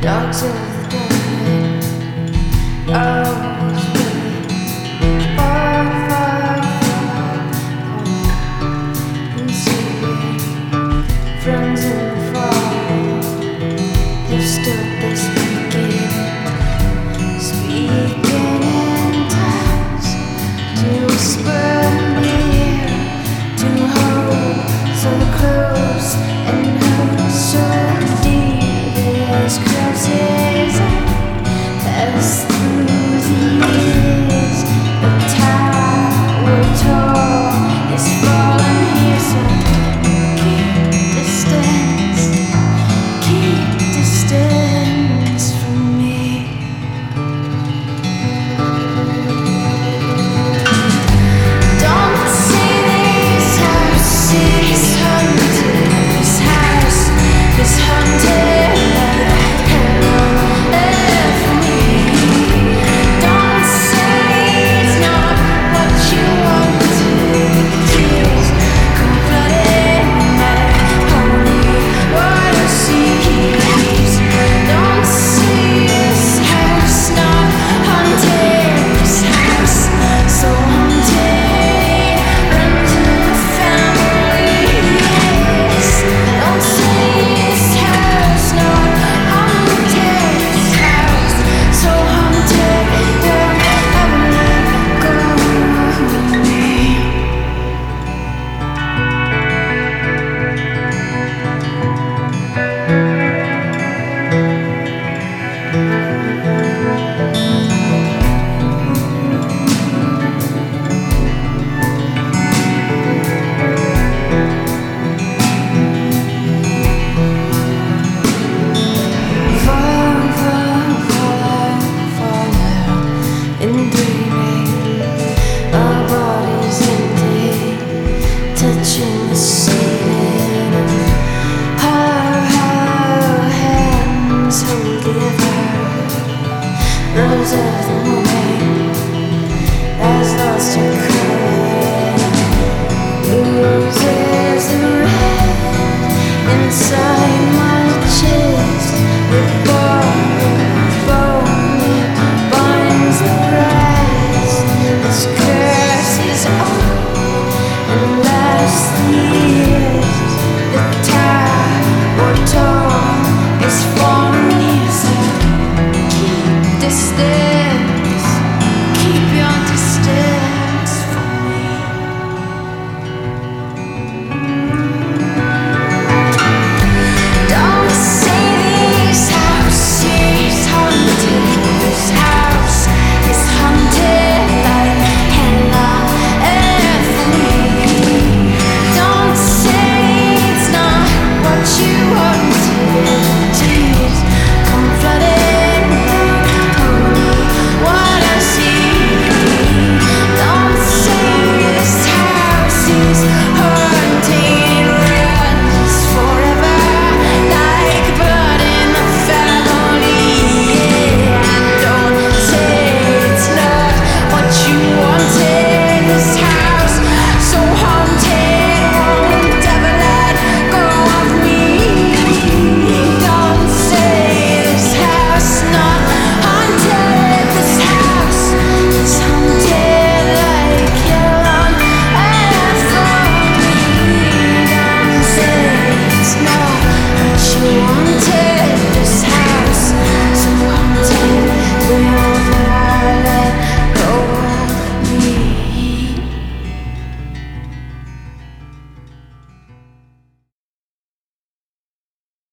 Dogs of the dawn, always waiting, far, far, far, and seeing friends in the fall have stood this beginning, speaking in tongues to whisper near, to hold so close and hurt so deep. As crosses pass through the years, the tower tall is falling here. So keep distance from me. Don't say this house is haunted. This house is haunted. Touching the ceiling, our hands hold together. Rose of the moon.